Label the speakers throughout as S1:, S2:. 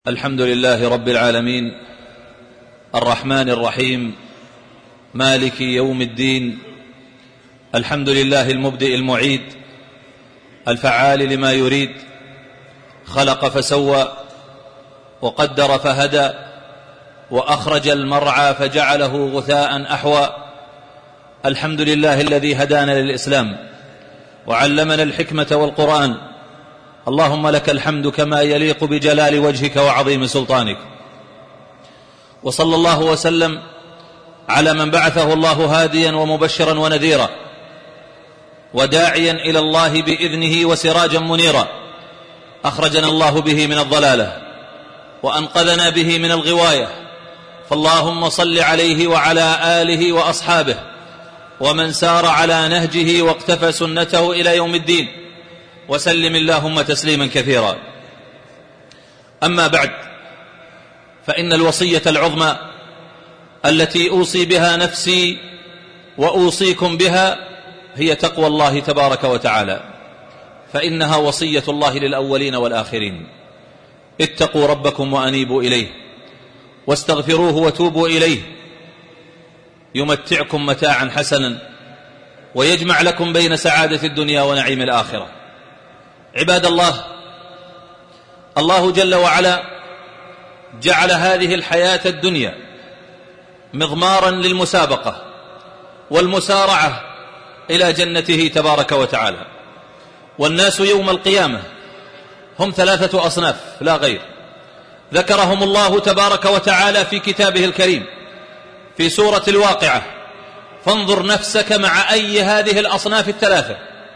S1: الحمد لله رب العالمين الرحمن الرحيم مالك يوم الدين. الحمد لله المبدئ المعيد الفعال لما يريد، خلق فسوى وقدر فهدى وأخرج المرعى فجعله غثاء أحوى. الحمد لله الذي هدانا للإسلام وعلمنا الحكمة والقرآن. اللهم لك الحمد كما يليق بجلال وجهك وعظيم سلطانك. وصلى الله وسلم على من بعثه الله هاديا ومبشرا ونذيرا وداعيا إلى الله بإذنه وسراجا منيرا، أخرجنا الله به من الضلالة وأنقذنا به من الغواية. فاللهم صل عليه وعلى آله وأصحابه ومن سار على نهجه واقتفى سنته إلى يوم الدين، وسلم اللهم تسليما كثيرا. أما بعد، فإن الوصية العظمى التي أوصي بها نفسي وأوصيكم بها هي تقوى الله تبارك وتعالى، فإنها وصية الله للأولين والآخرين. اتقوا ربكم وأنيبوا إليه واستغفروه وتوبوا إليه، يمتعكم متاعا حسنا ويجمع لكم بين سعادة الدنيا ونعيم الآخرة. عباد الله، الله جل وعلا جعل هذه الحياة الدنيا مضمارا للمسابقة والمسارعة إلى جنته تبارك وتعالى. والناس يوم القيامة هم ثلاثة أصناف لا غير، ذكرهم الله تبارك وتعالى في كتابه الكريم في سورة الواقعة. فانظر نفسك مع أي هذه الأصناف الثلاثة.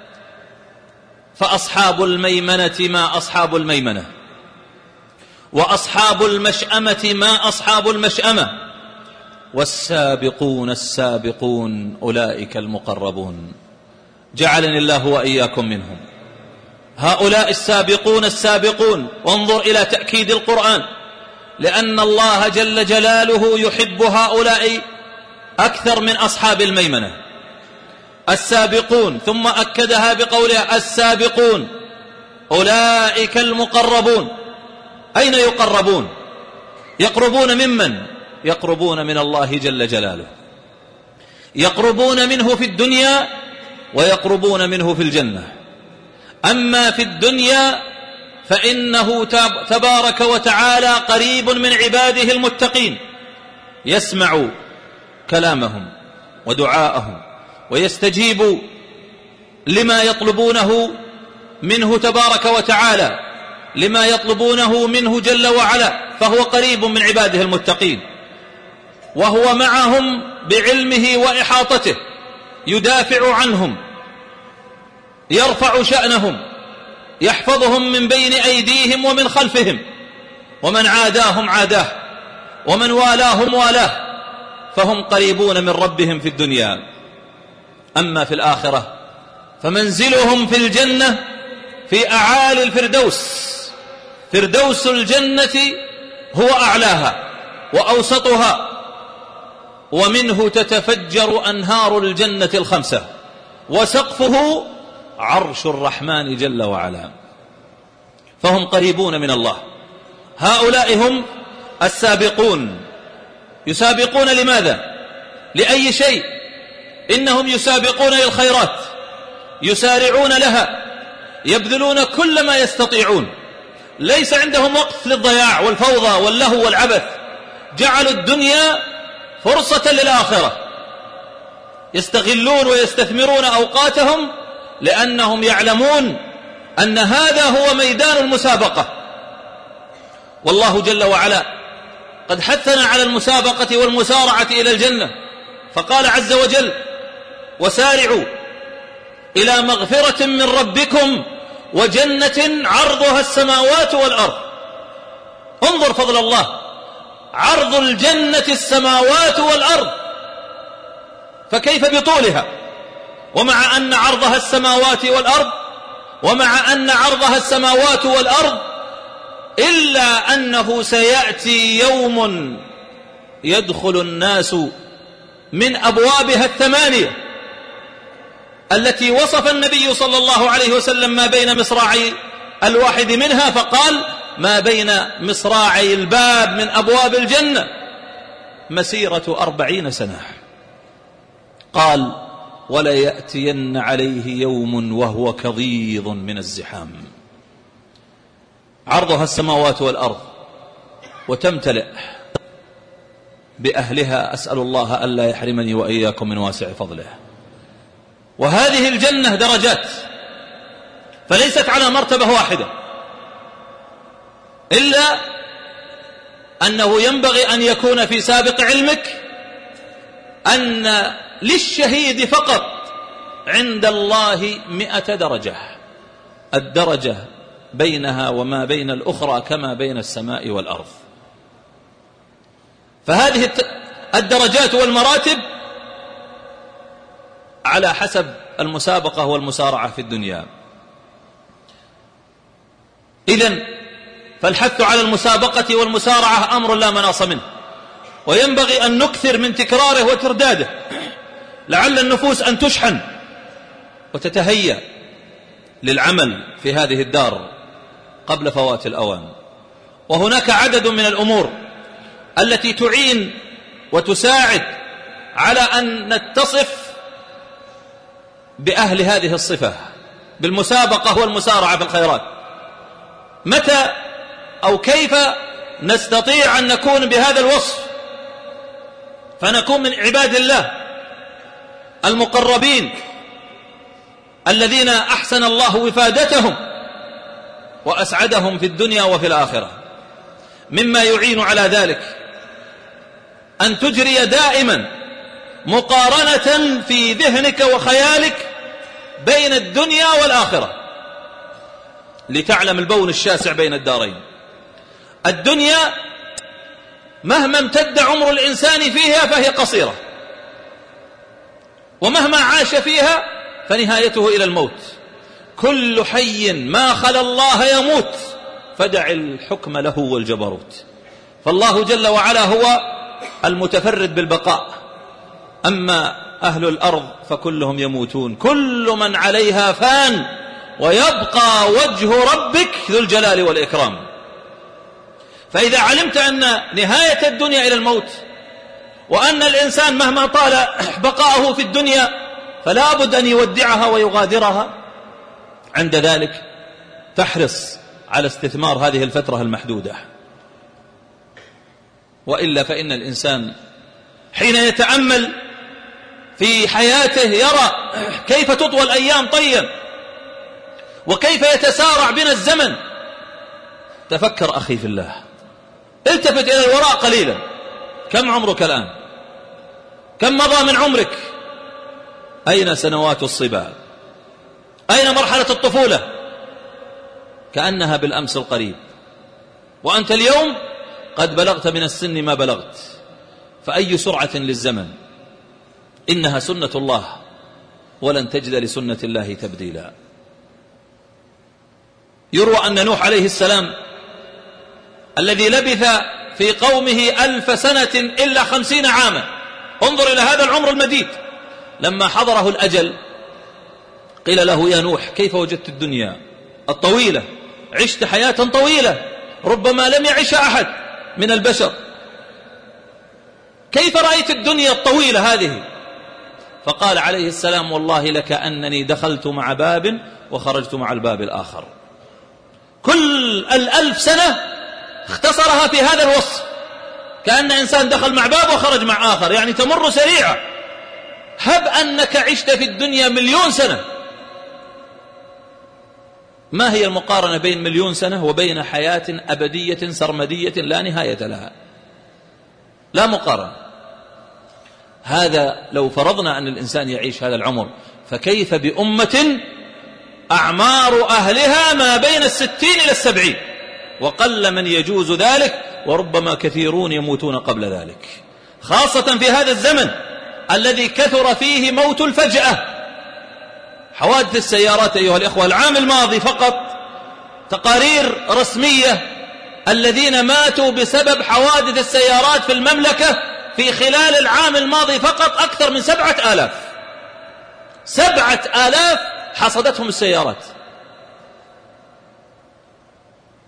S1: فأصحاب الميمنة ما أصحاب الميمنة، وأصحاب المشأمة ما أصحاب المشأمة، والسابقون السابقون أولئك المقربون. جعلني الله وإياكم منهم. هؤلاء السابقون السابقون، وانظر إلى تأكيد القرآن، لأن الله جل جلاله يحب هؤلاء أكثر من أصحاب الميمنة. السابقون، ثم أكدها بقولها السابقون أولئك المقربون. أين يقربون؟ يقربون ممن؟ يقربون من الله جل جلاله، يقربون منه في الدنيا ويقربون منه في الجنة. أما في الدنيا فإنه تبارك وتعالى قريب من عباده المتقين، يسمع كلامهم ودعاءهم ويستجيب لما يطلبونه منه تبارك وتعالى، لما يطلبونه منه جل وعلا، فهو قريب من عباده المتقين، وهو معهم بعلمه وإحاطته، يدافع عنهم، يرفع شأنهم، يحفظهم من بين أيديهم ومن خلفهم، ومن عاداهم عاداه ومن والاهم والاه، فهم قريبون من ربهم في الدنيا. أما في الآخرة فمنزلهم في الجنة في أعالي الفردوس. فردوس الجنة هو أعلاها وأوسطها، ومنه تتفجر أنهار الجنة الخمسة، وسقفه عرش الرحمن جل وعلا، فهم قريبون من الله. هؤلاء هم السابقون. يسابقون لماذا؟ لأي شيء؟ إنهم يسابقون للخيرات، يسارعون لها، يبذلون كل ما يستطيعون، ليس عندهم وقت للضياع والفوضى واللهو والعبث. جعلوا الدنيا فرصة للآخرة، يستغلون ويستثمرون أوقاتهم، لأنهم يعلمون أن هذا هو ميدان المسابقة. والله جل وعلا قد حثنا على المسابقة والمسارعة إلى الجنة، فقال عز وجل: وسارعوا إلى مغفرة من ربكم وجنة عرضها السماوات والأرض. انظر فضل الله، عرض الجنة السماوات والأرض، فكيف بطولها؟ ومع أن عرضها السماوات والأرض، ومع أن عرضها السماوات والأرض، إلا أنه سيأتي يوم يدخل الناس من أبوابها الثمانية التي وصف النبي صلى الله عليه وسلم ما بين مصراعي الواحد منها، فقال: ما بين مصراعي الباب من أبواب الجنة مسيرة 40 سنة. قال: ولا يأتين عليه يوم وهو كظيظ من الزحام، عرضها السماوات والأرض وتمتلئ بأهلها، أسأل الله ألا يحرمني وإياكم من واسع فضله. وهذه الجنة درجات، فليست على مرتبة واحدة، إلا أنه ينبغي أن يكون في سابق علمك أن للشهيد فقط عند الله 100 درجة، الدرجة بينها وما بين الأخرى كما بين السماء والأرض. فهذه الدرجات والمراتب على حسب المسابقة والمسارعة في الدنيا. إذن فالحث على المسابقة والمسارعة أمر لا مناص منه، وينبغي أن نكثر من تكراره وترداده لعل النفوس أن تشحن وتتهيأ للعمل في هذه الدار قبل فوات الأوان. وهناك عدد من الأمور التي تعين وتساعد على أن نتصف بأهل هذه الصفة بالمسابقة والمسارعة في الخيرات. متى أو كيف نستطيع أن نكون بهذا الوصف فنكون من عباد الله المقربين الذين أحسن الله وفادتهم وأسعدهم في الدنيا وفي الآخرة؟ مما يعين على ذلك أن تجري دائما مقارنة في ذهنك وخيالك بين الدنيا والآخرة لتعلم البون الشاسع بين الدارين. الدنيا مهما امتد عمر الإنسان فيها فهي قصيرة، ومهما عاش فيها فنهايته إلى الموت. كل حي ما خلا الله يموت، فدع الحكم له والجبروت. فالله جل وعلا هو المتفرد بالبقاء، أما أهل الأرض فكلهم يموتون، كل من عليها فان ويبقى وجه ربك ذو الجلال والإكرام. فإذا علمت أن نهاية الدنيا إلى الموت، وأن الإنسان مهما طال بقاءه في الدنيا فلا بد أن يودعها ويغادرها، عند ذلك تحرص على استثمار هذه الفترة المحدودة. وإلا فإن الإنسان حين يتأمل في حياته يرى كيف تطوى الأيام طيا وكيف يتسارع بنا الزمن. تفكر أخي في الله، التفت إلى الوراء قليلا، كم عمرك الآن؟ كم مضى من عمرك؟ أين سنوات الصبا؟ أين مرحلة الطفولة؟ كأنها بالأمس القريب، وأنت اليوم قد بلغت من السن ما بلغت. فأي سرعة للزمن، إنها سنة الله ولن تجد لسنة الله تبديلا. يروى أن نوح عليه السلام الذي لبث في قومه 1000 سنة إلا 50 عاما، انظر إلى هذا العمر المديد، لما حضره الأجل قيل له: يا نوح كيف وجدت الدنيا الطويلة؟ عشت حياة طويلة ربما لم يعشها أحد من البشر، كيف رأيت الدنيا الطويلة هذه؟ فقال عليه السلام: والله لكأنني دخلت مع باب وخرجت مع الباب الآخر. كل 1000 سنة اختصرها في هذا الوصف، كأن إنسان دخل مع باب وخرج مع آخر، يعني تمر سريعة. هب أنك عشت في الدنيا 1,000,000 سنة، ما هي المقارنة بين 1,000,000 سنة وبين حياة أبدية سرمدية لا نهاية لها؟ لا مقارنة. هذا لو فرضنا أن الإنسان يعيش هذا العمر، فكيف بأمة أعمار أهلها ما بين 60 إلى 70، وقل من يجوز ذلك، وربما كثيرون يموتون قبل ذلك، خاصة في هذا الزمن الذي كثر فيه موت الفجأة. حوادث السيارات أيها الإخوة، العام الماضي فقط تقارير رسمية الذين ماتوا بسبب حوادث السيارات في المملكة في خلال العام الماضي فقط أكثر من 7,000. 7,000 حصدتهم السيارات.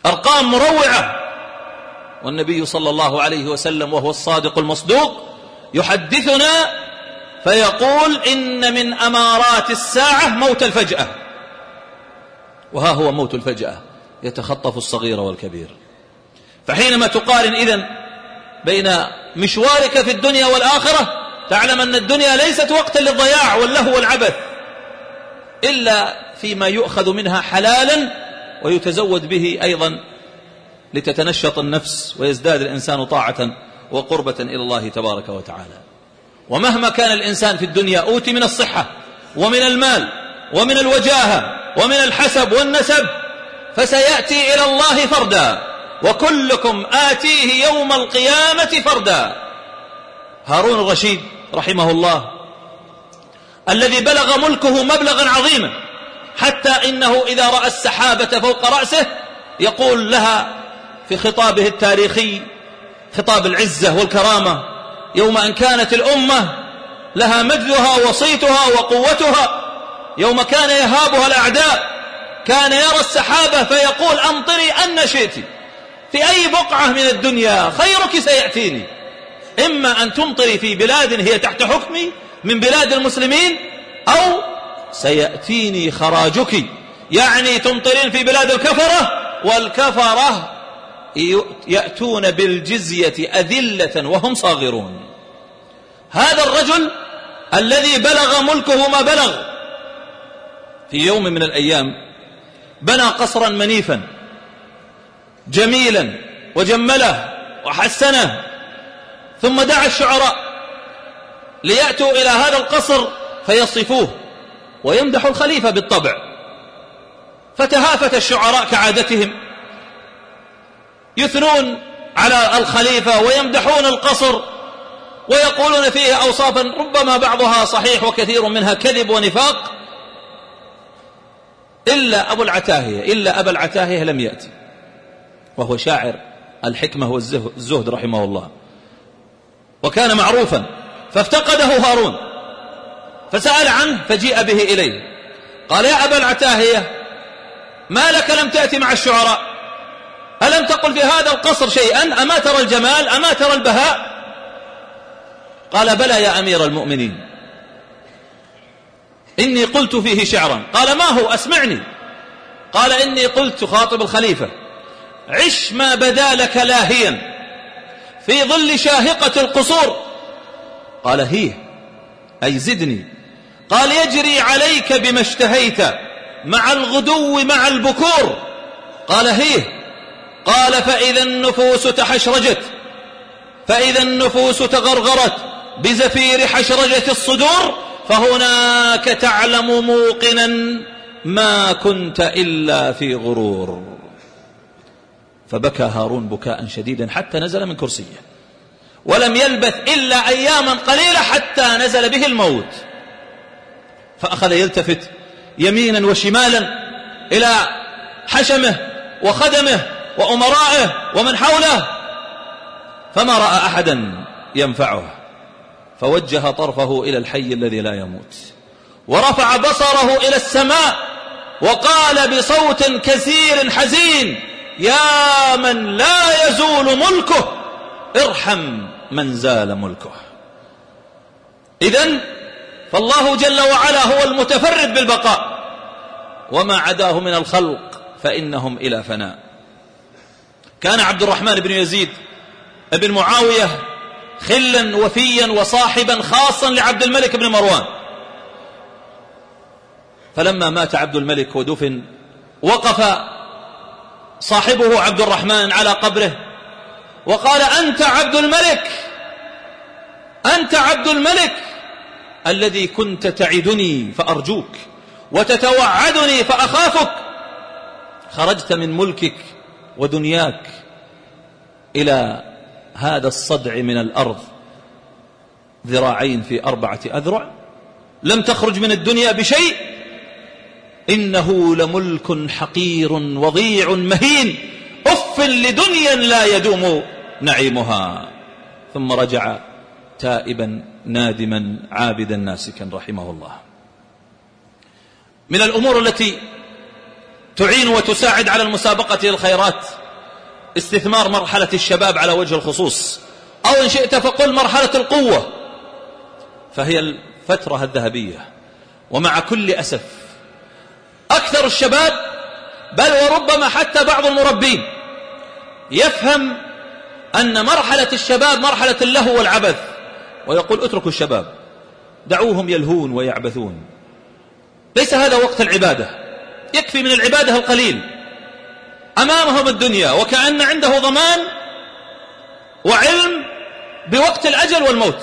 S1: أرقام مروعة. والنبي صلى الله عليه وسلم وهو الصادق المصدوق يحدثنا فيقول إن من أمارات الساعة موت الفجأة، وها هو موت الفجأة يتخطف الصغير والكبير. فحينما تقارن إذن بين مشوارك في الدنيا والآخرة تعلم أن الدنيا ليست وقتا للضياع واللهو والعبث، إلا فيما يؤخذ منها حلالا ويتزود به أيضا لتتنشط النفس ويزداد الإنسان طاعة وقربة إلى الله تبارك وتعالى. ومهما كان الإنسان في الدنيا أوتي من الصحة ومن المال ومن الوجاهة ومن الحسب والنسب، فسيأتي إلى الله فردا، وكلكم آتيه يوم القيامة فردا. هارون الرشيد رحمه الله الذي بلغ ملكه مبلغا عظيما، حتى إنه إذا رأى السحابة فوق رأسه يقول لها في خطابه التاريخي خطاب العزة والكرامة: يوم أن كانت الأمة لها مجدها وصيتها وقوتها، يوم كان يهابها الأعداء، كان يرى السحابة فيقول: أمطري أن شئت، في أي بقعة من الدنيا خيرك سيأتيني، إما أن تمطري في بلاد هي تحت حكمي من بلاد المسلمين، أو سيأتيني خراجك، يعني تمطرين في بلاد الكفرة، والكفرة يأتون بالجزية أذلة وهم صاغرون. هذا الرجل الذي بلغ ملكه ما بلغ في يوم من الأيام بنى قصرا منيفا جميلا وجمله وحسنه، ثم دعا الشعراء ليأتوا إلى هذا القصر فيصفوه ويمدحوا الخليفة بالطبع. فتهافت الشعراء كعادتهم يثنون على الخليفة ويمدحون القصر ويقولون فيه أوصافا ربما بعضها صحيح وكثير منها كذب ونفاق، إلا أبا العتاهية لم يأتي، وهو شاعر الحكمة والزهد رحمه الله، وكان معروفا. فافتقده هارون فسأل عنه فجيء به إليه، قال: يا أبا العتاهية، ما لك لم تأتي مع الشعراء؟ ألم تقل في هذا القصر شيئا؟ أما ترى الجمال؟ أما ترى البهاء؟ قال: بلى يا أمير المؤمنين، إني قلت فيه شعرا. قال: ما هو؟ أسمعني. قال: إني قلت، خاطب الخليفة: عش ما بدا لك لاهيا في ظل شاهقة القصور. قال: هي أي زدني. قال: يجري عليك بما اشتهيت مع الغدو مع البكور. قال: هي. قال: فإذا النفوس تحشرجت، فإذا النفوس تغرغرت بزفير حشرجة الصدور، فهناك تعلم موقنا ما كنت إلا في غرور. فبكى هارون بكاء شديدا حتى نزل من كرسيه، ولم يلبث إلا أياما قليلة حتى نزل به الموت. فأخذ يلتفت يمينا وشمالا إلى حشمه وخدمه وأمرائه ومن حوله، فما رأى أحدا ينفعه، فوجه طرفه إلى الحي الذي لا يموت، ورفع بصره إلى السماء وقال بصوت كثير حزين: يا من لا يزول ملكه، ارحم من زال ملكه. إذن فالله جل وعلا هو المتفرد بالبقاء، وما عداه من الخلق فإنهم إلى فناء. كان عبد الرحمن بن يزيد بن معاوية خلا وفيا وصاحبا خاصا لعبد الملك بن مروان، فلما مات عبد الملك ودفن وقف صاحبه عبد الرحمن على قبره وقال: أنت عبد الملك، أنت عبد الملك الذي كنت تعدني فأرجوك وتتوعدني فأخافك، خرجت من ملكك ودنياك إلى هذا الصدع من الأرض، ذراعين في 4 أذرع، لم تخرج من الدنيا بشيء، إنه لملك حقير وضيع مهين، أف لدنيا لا يدوم نعيمها. ثم رجع تائبا نادما عابدا ناسكا رحمه الله. من الأمور التي تعين وتساعد على المسابقة للخيرات استثمار مرحلة الشباب على وجه الخصوص، أو إن شئت فقل مرحلة القوة، فهي الفترة الذهبية. ومع كل أسف أكثر الشباب، بل وربما حتى بعض المربين، يفهم أن مرحلة الشباب مرحلة اللهو والعبث، ويقول اتركوا الشباب، دعوهم يلهون ويعبثون، ليس هذا وقت العبادة، يكفي من العبادة القليل، أمامهم الدنيا، وكأن عنده ضمان وعلم بوقت الأجل والموت.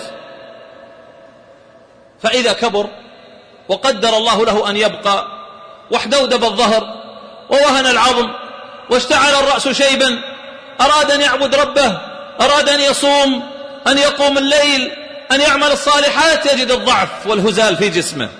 S1: فإذا كبر وقدر الله له أن يبقى، واحدودب الظهر ووهن العظم واشتعل الرأس شيبا، أراد أن يعبد ربه، أراد أن يصوم، أن يقوم الليل، أن يعمل الصالحات، يجد الضعف والهزال في جسمه،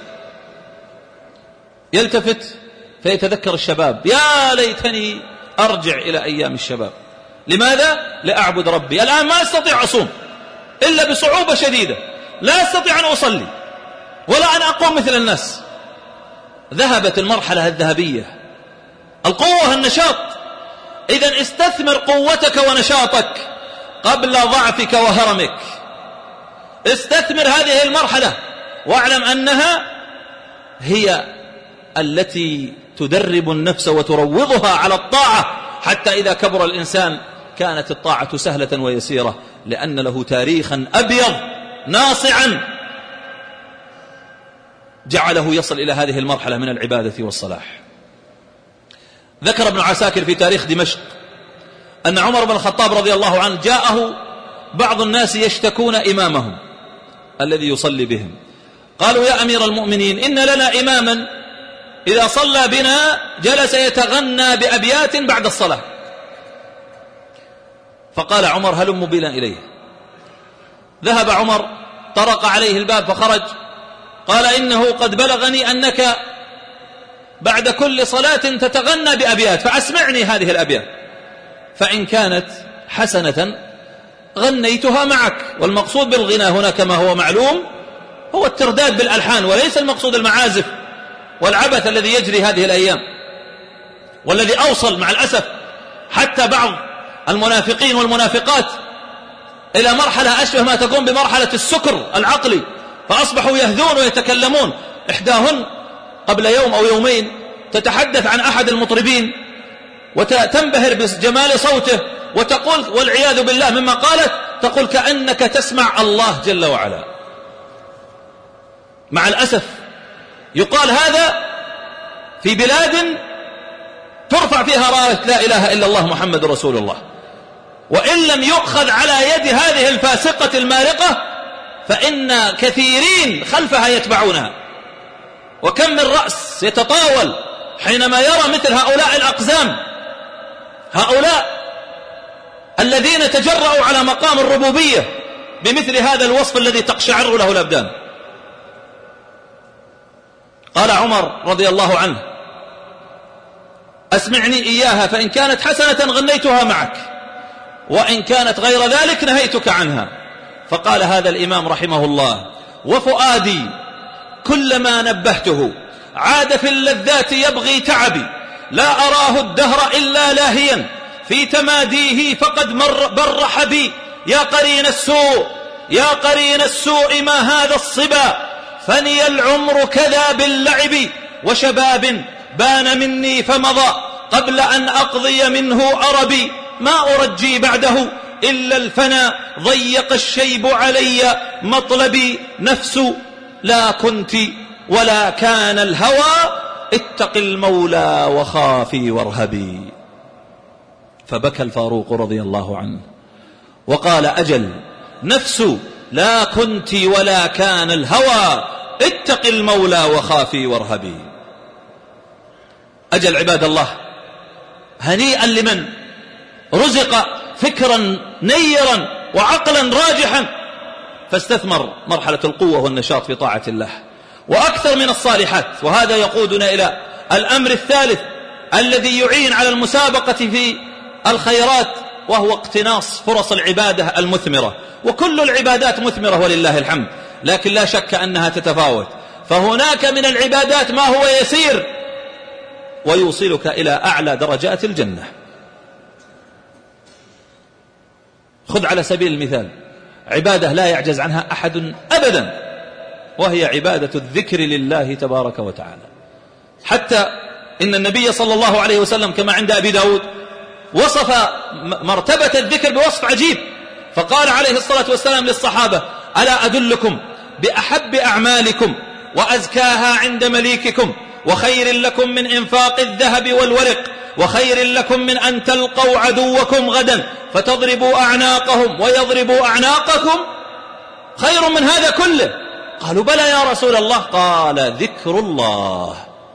S1: يلتفت فيتذكر الشباب، يا ليتني أرجع إلى أيام الشباب. لماذا؟ لأعبد ربي. الآن ما أستطيع أصوم إلا بصعوبة شديدة، لا أستطيع أن أصلي ولا أن أقوم مثل الناس. ذهبت المرحلة الذهبية، القوة النشاط. إذن استثمر قوتك ونشاطك قبل ضعفك وهرمك. استثمر هذه المرحلة، واعلم أنها هي التي تدرب النفس وتروضها على الطاعة، حتى إذا كبر الإنسان كانت الطاعة سهلة ويسيرة، لأن له تاريخا أبيض ناصعا جعله يصل إلى هذه المرحلة من العبادة والصلاح. ذكر ابن عساكر في تاريخ دمشق أن عمر بن الخطاب رضي الله عنه جاءه بعض الناس يشتكون إمامهم الذي يصلي بهم، قالوا يا أمير المؤمنين، إن لنا إماما إذا صلى بنا جلس يتغنى بأبيات بعد الصلاة. فقال عمر هلم بنا إليه. ذهب عمر، طرق عليه الباب فخرج، قال إنه قد بلغني أنك بعد كل صلاة تتغنى بأبيات، فأسمعني هذه الأبيات، فإن كانت حسنة غنيتها معك. والمقصود بالغنى هنا كما هو معلوم هو الترداد بالألحان، وليس المقصود المعازف والعبث الذي يجري هذه الأيام، والذي أوصل مع الأسف حتى بعض المنافقين والمنافقات إلى مرحلة أشبه ما تكون بمرحلة السكر العقلي، فأصبحوا يهذون ويتكلمون. إحداهن قبل يوم أو يومين تتحدث عن أحد المطربين وتنبهر بجمال صوته، وتقول والعياذ بالله مما قالت، تقول كأنك تسمع الله جل وعلا. مع الأسف يقال هذا في بلاد ترفع فيها راية لا إله إلا الله محمد رسول الله، وإن لم يؤخذ على يد هذه الفاسقة المارقة فإن كثيرين خلفها يتبعونها. وكم من رأس يتطاول حينما يرى مثل هؤلاء الأقزام، هؤلاء الذين تجرؤوا على مقام الربوبية بمثل هذا الوصف الذي تقشعر له الأبدان. قال عمر رضي الله عنه أسمعني إياها، فإن كانت حسنة غنيتها معك، وإن كانت غير ذلك نهيتك عنها. فقال هذا الإمام رحمه الله وفؤادي كلما نبهته عاد في اللذات يبغي تعبي، لا أراه الدهر إلا لاهيا في تماديه فقد برح بي. يا قرين السوء يا قرين السوء ما هذا الصبا، فني العمر كذا باللعب، وشباب بان مني فمضى قبل أن أقضي منه أربي. ما أرجي بعده إلا الفنا ضيق الشيب علي مطلبي، نفس لا كنت ولا كان الهوى، اتق المولى وخافي وارهبي. فبكى الفاروق رضي الله عنه وقال أجل، نفس لا كنت ولا كان الهوى، اتق المولى وخافي وارهبي. أجل عباد الله، هنيئا لمن رزق فكرا نيرا وعقلا راجحا فاستثمر مرحلة القوة والنشاط في طاعة الله. وأكثر من الصالحات، وهذا يقودنا إلى الأمر الثالث الذي يعين على المسابقة في الخيرات، وهو اقتناص فرص العبادة المثمرة. وكل العبادات مثمرة ولله الحمد، لكن لا شك أنها تتفاوت. فهناك من العبادات ما هو يسير ويوصلك إلى أعلى درجات الجنة. خذ على سبيل المثال عبادة لا يعجز عنها أحد أبدا، وهي عبادة الذكر لله تبارك وتعالى. حتى إن النبي صلى الله عليه وسلم كما عند أبي داود وصف مرتبة الذكر بوصف عجيب، فقال عليه الصلاة والسلام للصحابة: ألا أدلكم بأحب أعمالكم وأزكاها عند مليككم وخير لكم من إنفاق الذهب والورق وخير لكم من أن تلقوا عدوكم غدا فتضربوا أعناقهم ويضربوا أعناقكم؟ خير من هذا كله؟ قالوا: بلى يا رسول الله. قال: ذكر الله،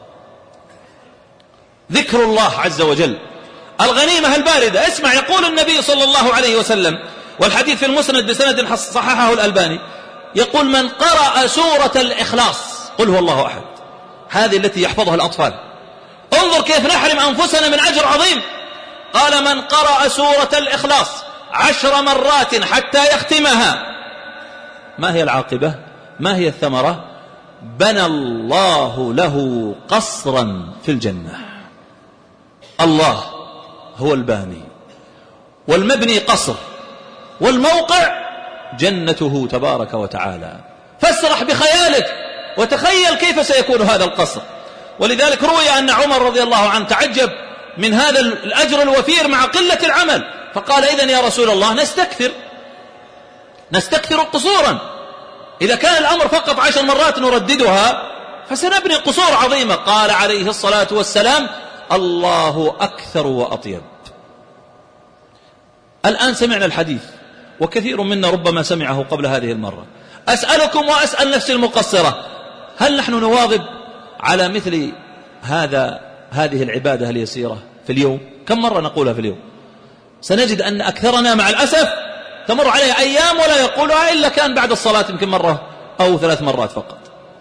S1: ذكر الله عز وجل، الغنيمة الباردة. اسمع، يقول النبي صلى الله عليه وسلم، والحديث في المسند بسند صححه الألباني، يقول: من قرأ سورة الإخلاص، قل هو الله أحد، هذه التي يحفظها الأطفال، انظر كيف نحرم أنفسنا من أجر عظيم. قال: من قرأ سورة الإخلاص 10 مرات حتى يختمها، ما هي العاقبة؟ ما هي الثمرة؟ بنى الله له قصرا في الجنة. الله هو الباني، والمبني قصر، والموقع جنته تبارك وتعالى. فاسرح بخيالك وتخيل كيف سيكون هذا القصر. ولذلك روي أن عمر رضي الله عنه تعجب من هذا الأجر الوفير مع قلة العمل، فقال: إذن يا رسول الله نستكثر قصورا، إذا كان الأمر فقط 10 مرات نرددها فسنبني قصور عظيمة. قال عليه الصلاة والسلام: الله أكثر وأطيب. الآن سمعنا الحديث، وكثير منا ربما سمعه قبل هذه المرة. أسألكم وأسأل نفسي المقصرة، هل نحن نواظب على مثل هذه العبادة اليسيرة في اليوم؟ كم مرة نقولها في اليوم؟ سنجد أن أكثرنا مع الأسف تمر عليه أيام ولا يقولها إلا كان بعد الصلاة يمكن مرة أو 3 مرات فقط،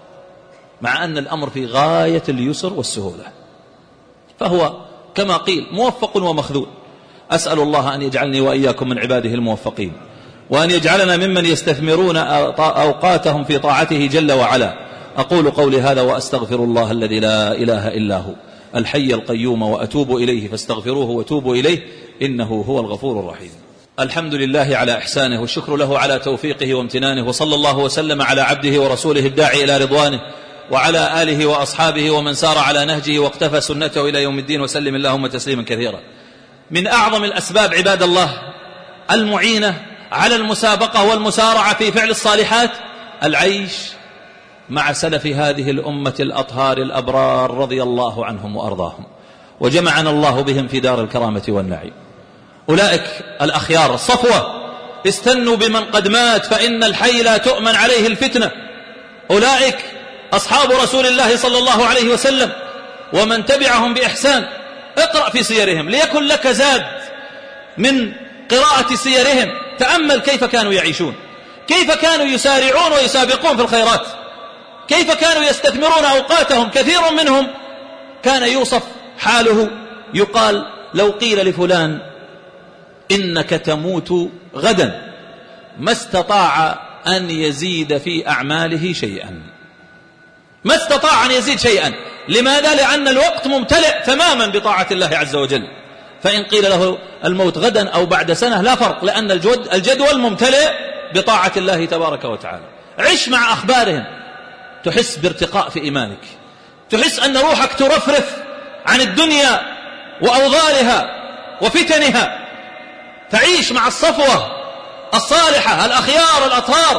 S1: مع أن الأمر في غاية اليسر والسهولة. فهو كما قيل موفق ومخذول. أسأل الله أن يجعلني وإياكم من عباده الموفقين، وأن يجعلنا ممن يستثمرون أوقاتهم في طاعته جل وعلا. أقول قولي هذا وأستغفر الله الذي لا إله إلا هو الحي القيوم وأتوب إليه فاستغفروه وتوبوا إليه إنه هو الغفور الرحيم. الحمد لله على إحسانه، والشكر له على توفيقه وامتنانه، وصلى الله وسلم على عبده ورسوله الداعي إلى رضوانه وعلى آله وأصحابه ومن سار على نهجه واقتفى سنته إلى يوم الدين، وسلم اللهم تسليما كثيرا. من أعظم الأسباب عباد الله المعينة على المسابقة والمسارعة في فعل الصالحات العيش مع سلف هذه الأمة الأطهار الأبرار رضي الله عنهم وأرضاهم، وجمعنا الله بهم في دار الكرامة والنعيم. أولئك الأخيار الصفوة استنوا بمن قد مات فإن الحي لا تؤمن عليه الفتنة. أولئك أصحاب رسول الله صلى الله عليه وسلم ومن تبعهم بإحسان. اقرأ في سيرهم ليكن لك زاد من قراءة سيرهم. تأمل كيف كانوا يعيشون، كيف كانوا يسارعون ويسابقون في الخيرات، كيف كانوا يستثمرون أوقاتهم. كثير منهم كان يوصف حاله، يقال لو قيل لفلان إنك تموت غدا ما استطاع أن يزيد في أعماله شيئا، ما استطاع أن يزيد شيئا. لماذا؟ لأن الوقت ممتلئ تماما بطاعة الله عز وجل. فإن قيل له الموت غدا أو بعد سنة لا فرق، لأن الجدول ممتلئ بطاعة الله تبارك وتعالى. عش مع أخبارهم، تحس بارتقاء في إيمانك، تحس أن روحك ترفرف عن الدنيا وأوضارها وفتنها. تعيش مع الصفوة الصالحة الأخيار الأطهار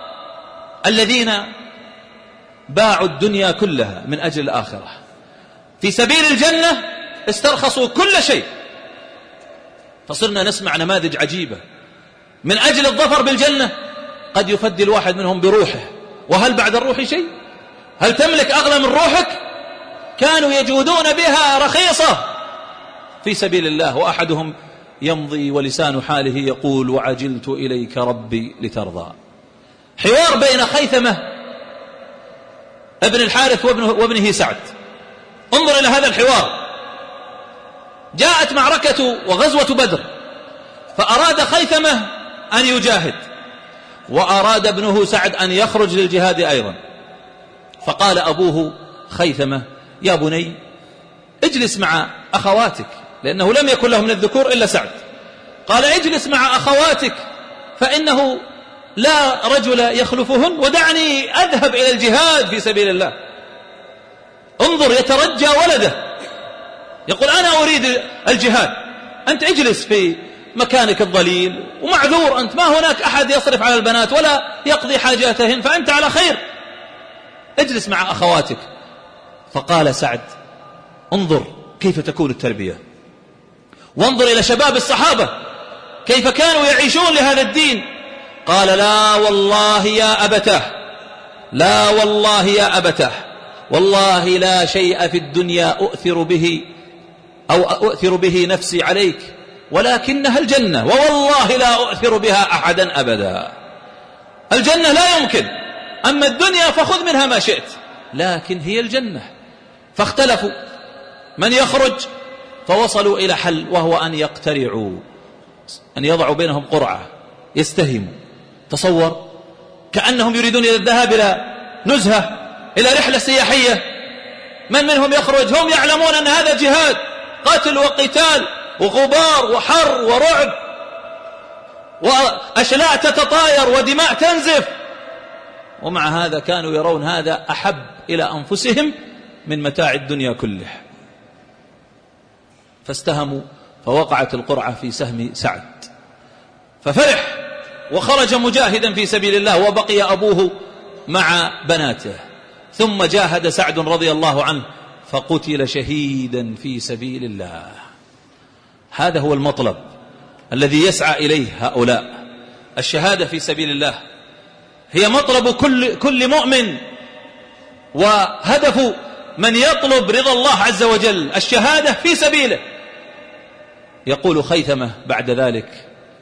S1: الذين باعوا الدنيا كلها من أجل الآخرة. في سبيل الجنة استرخصوا كل شيء. فصرنا نسمع نماذج عجيبة من أجل الظفر بالجنة قد يفدي الواحد منهم بروحه. وهل بعد الروح شيء؟ هل تملك أغلى من روحك؟ كانوا يجودون بها رخيصة في سبيل الله. وأحدهم يمضي ولسان حاله يقول وعجلت إليك ربي لترضى. حوار بين خيثمة ابن الحارث وابنه سعد. انظر إلى هذا الحوار. جاءت معركة وغزوة بدر، فأراد خيثمة أن يجاهد، وأراد ابنه سعد أن يخرج للجهاد أيضا. فقال أبوه خيثمة يا بني اجلس مع أخواتك، لأنه لم يكن له من الذكور إلا سعد. قال اجلس مع أخواتك فإنه لا رجل يخلفهن، ودعني أذهب إلى الجهاد في سبيل الله. انظر، يترجى ولده، يقول أنا أريد الجهاد، أنت اجلس في مكانك الظليل ومعذور أنت، ما هناك أحد يصرف على البنات ولا يقضي حاجاتهن، فأنت على خير، اجلس مع أخواتك. فقال سعد انظر كيف تكون التربية، وانظر إلى شباب الصحابة كيف كانوا يعيشون لهذا الدين. قال لا والله يا أبتاه، لا والله يا أبتاه، والله لا شيء في الدنيا أؤثر به نفسي عليك ولكنها الجنة، ووالله لا أؤثر بها أحدا أبدا. الجنة لا يمكن، أما الدنيا فخذ منها ما شئت، لكن هي الجنة. فاختلفوا من يخرج، فوصلوا إلى حل، وهو أن يقترعوا، أن يضعوا بينهم قرعة، يستهموا. تصور كأنهم يريدون الذهاب إلى نزهة، إلى رحلة سياحية. من منهم يخرج؟ هم يعلمون أن هذا جهاد، قتل وقتال وغبار وحر ورعب وأشلاء تتطاير ودماء تنزف، ومع هذا كانوا يرون هذا أحب إلى أنفسهم من متاع الدنيا كله. فاستهموا، فوقعت القرعة في سهم سعد، ففرح وخرج مجاهدا في سبيل الله، وبقي أبوه مع بناته. ثم جاهد سعد رضي الله عنه فقتل شهيدا في سبيل الله. هذا هو المطلب الذي يسعى إليه هؤلاء. الشهادة في سبيل الله هي مطلب كل مؤمن، وهدف من يطلب رضا الله عز وجل الشهادة في سبيله. يقول خيثمة بعد ذلك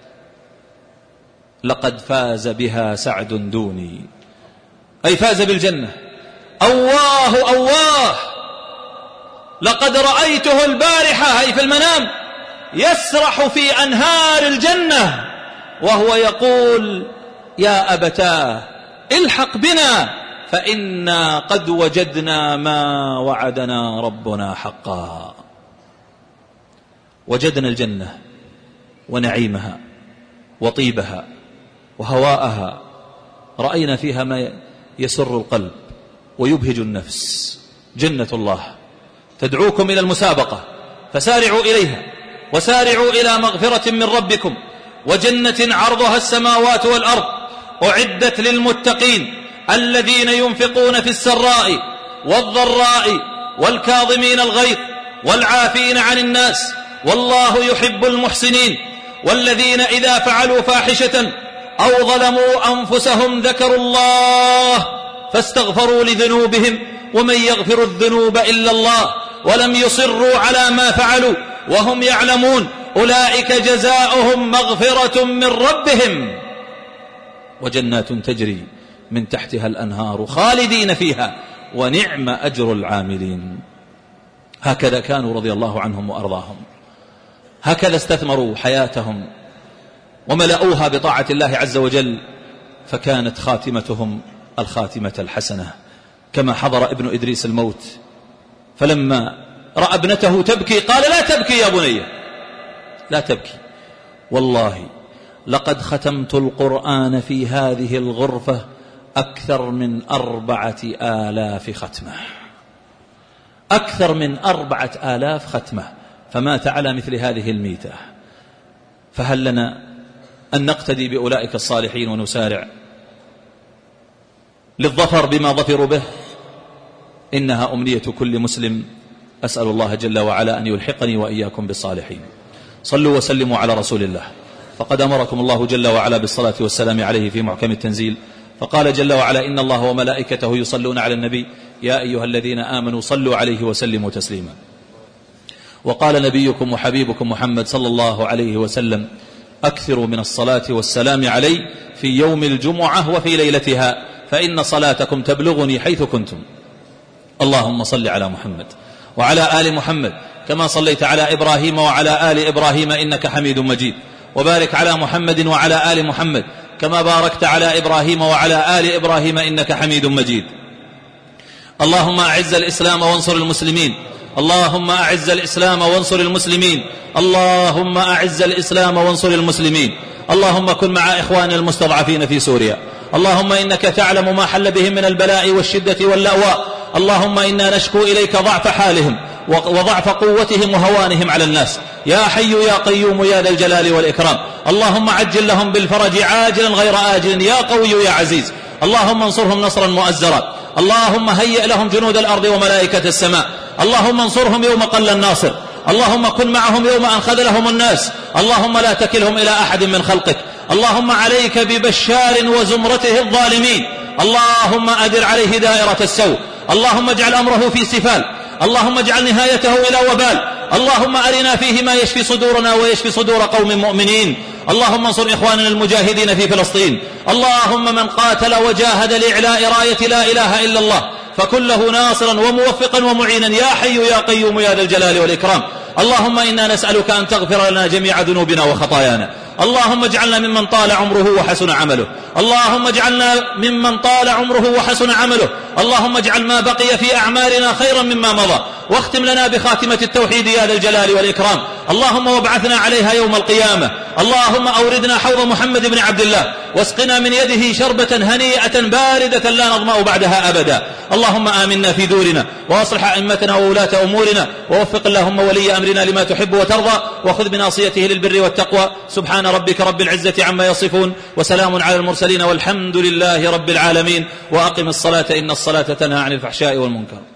S1: لقد فاز بها سعد دوني، أي فاز بالجنة. أواه أواه، لقد رأيته البارحة، أي في المنام، يسرح في أنهار الجنة وهو يقول يا أبتاه الحق بنا فإنا قد وجدنا ما وعدنا ربنا حقا. وجدنا الجنة ونعيمها وطيبها وهواءها، رأينا فيها ما يسر القلب ويبهج النفس. جنة الله تدعوكم إلى المسابقة، فسارعوا إليها، وسارعوا إلى مغفرة من ربكم وجنة عرضها السماوات والأرض أعدت للمتقين الذين ينفقون في السراء والضراء والكاظمين الغيظ والعافين عن الناس والله يحب المحسنين. والذين إذا فعلوا فاحشة أو ظلموا أنفسهم ذكروا الله فاستغفروا لذنوبهم ومن يغفر الذنوب إلا الله ولم يصروا على ما فعلوا وهم يعلمون أولئك جزاؤهم مغفرة من ربهم وجنات تجري من تحتها الأنهار خالدين فيها ونعم أجر العاملين. هكذا كانوا رضي الله عنهم وأرضاهم، هكذا استثمروا حياتهم وملأوها بطاعة الله عز وجل، فكانت خاتمتهم الخاتمة الحسنة. كما حضر ابن إدريس الموت، فلما رأى ابنته تبكي قال لا تبكي يا بني، لا تبكي، والله لقد ختمت القرآن في هذه الغرفة أكثر من 4000 ختمة، أكثر من 4000 ختمة، فمات على مثل هذه الميتة. فهل لنا أن نقتدي بأولئك الصالحين ونسارع للظفر بما ظفروا به؟ إنها أمنية كل مسلم. أسأل الله جل وعلا أن يلحقني وإياكم بالصالحين. صلوا وسلموا على رسول الله، فقد أمركم الله جل وعلا بالصلاة والسلام عليه في محكم التنزيل، فقال جل وعلا إن الله وملائكته يصلون على النبي يا أيها الذين آمنوا صلوا عليه وسلموا تسليما. وقال نبيكم وحبيبكم محمد صلى الله عليه وسلم أكثروا من الصلاة والسلام علي في يوم الجمعة وفي ليلتها فإن صلاتكم تبلغني حيث كنتم. اللهم صل على محمد وعلى آل محمد كما صليت على إبراهيم وعلى آل إبراهيم إنك حميد مجيد، وبارك على محمد وعلى آل محمد كما باركت على إبراهيم وعلى آل إبراهيم إنك حميد مجيد. اللهم أعز الإسلام وانصر المسلمين، اللهم أعز الإسلام وانصر المسلمين، اللهم أعز الإسلام وانصر المسلمين. اللهم كن مع إخواننا المستضعفين في سوريا، اللهم إنك تعلم ما حل بهم من البلاء والشدة واللأواء. اللهم إنا نشكو إليك ضعف حالهم وضعف قوتهم وهوانهم على الناس، يا حي يا قيوم يا ذا الجلال والإكرام. اللهم عجل لهم بالفرج عاجلا غير آجل يا قوي يا عزيز. اللهم انصرهم نصرا مؤزرا، اللهم هيئ لهم جنود الأرض وملائكة السماء، اللهم انصرهم يوم قل الناصر، اللهم كن معهم يوم أن خذلهم الناس، اللهم لا تكلهم إلى أحد من خلقك. اللهم عليك ببشار وزمرته الظالمين، اللهم أدر عليه دائرة السوء، اللهم اجعل أمره في سفال، اللهم اجعل نهايته إلى وبال. اللهم أرنا فيه ما يشفي صدورنا ويشفي صدور قوم مؤمنين. اللهم انصر إخواننا المجاهدين في فلسطين، اللهم من قاتل وجاهد لإعلاء راية لا إله إلا الله فكن له ناصرا وموفقا ومعينا يا حي يا قيوم يا ذا الجلال والإكرام. اللهم إنا نسألك أن تغفر لنا جميع ذنوبنا وخطايانا، اللهم اجعلنا ممن طال عمره وحسن عمله، اللهم اجعلنا ممن طال عمره وحسن عمله، اللهم اجعل ما بقي في أعمارنا خيرا مما مضى، واختم لنا بخاتمة التوحيد يا ذا الجلال والإكرام. اللهم وابعثنا عليها يوم القيامة. اللهم أوردنا حوض محمد بن عبد الله واسقنا من يده شربة هنيئة باردة لا نظمأ بعدها أبدا. اللهم آمنا في دورنا وأصلح أئمتنا وولاة أمورنا، ووفق اللهم ولي أمرنا لما تحب وترضى، وخذ بناصيته للبر والتقوى. سبحان ربك رب العزة عما يصفون، وسلام على المرسلين، والحمد لله رب العالمين. وأقم الصلاة إن الصلاة تنهى عن الفحشاء والمنكر.